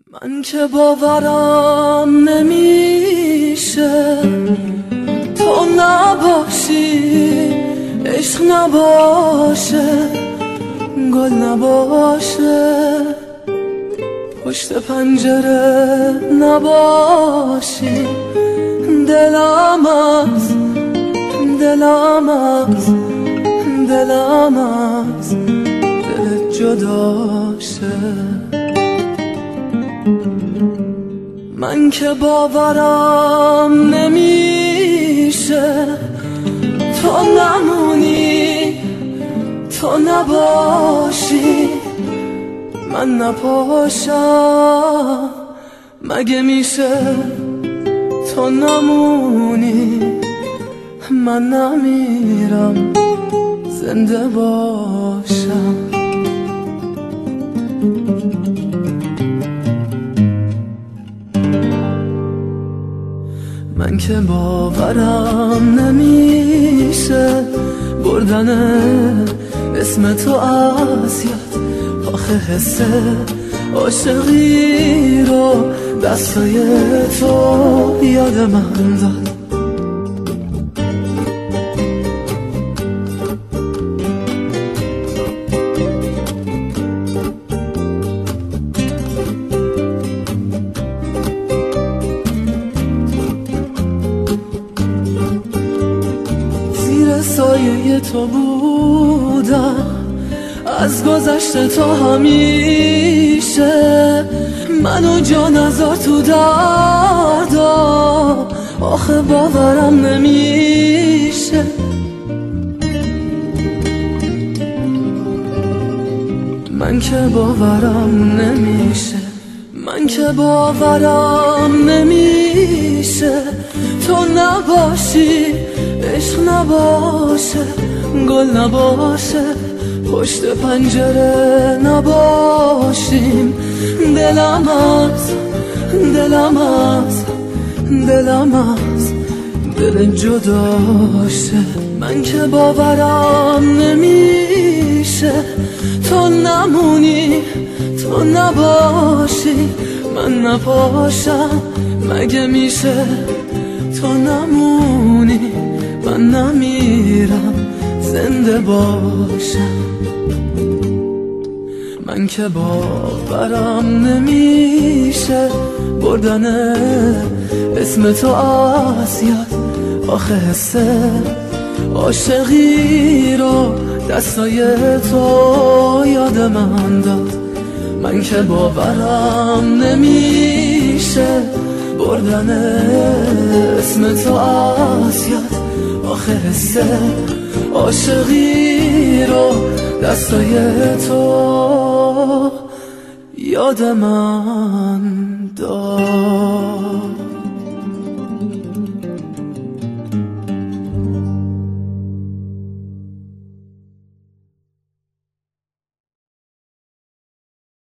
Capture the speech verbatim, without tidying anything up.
من که باورم نمیشه تو نباشی، عشق نباشه، گل نباشه، پشت پنجره نباشی، دلم از دلم از دلم از دلت جداشه. من که باورم نمیشه تو نمونی، تو نباشی، من نپاشم. مگه میشه تو نمونی، من نمیرم زنده باشم. من که باورم نمیشه بردن اسم تو از یاد، آخه حس عاشقی رو دستای تو یاد من داد. سایه تو بودم از گذشته تا همیشه، منو جا نذار تو دردا، آخه باورم نمیشه. من که باورم نمیشه، من که باورم نمیشه تو نباشی، عشق نباشه، گل نباشه، پشت پنجره نباشیم، دلم از دلم از دلم از دل جداشه. من که باورم نمیشه تو نمونی، تو نباشی، من نپاشم. مگه میشه تو نمونی، من نمیرم زنده باشم. من که باورم نمیشه بردن اسم تو از یاد، آخه حس عاشقی رو دستای تو یاد من داد. من که باورم نمیشه بردن اسم تو از یاد، آخه حس عاشقی رو دستای تو یاد من داد.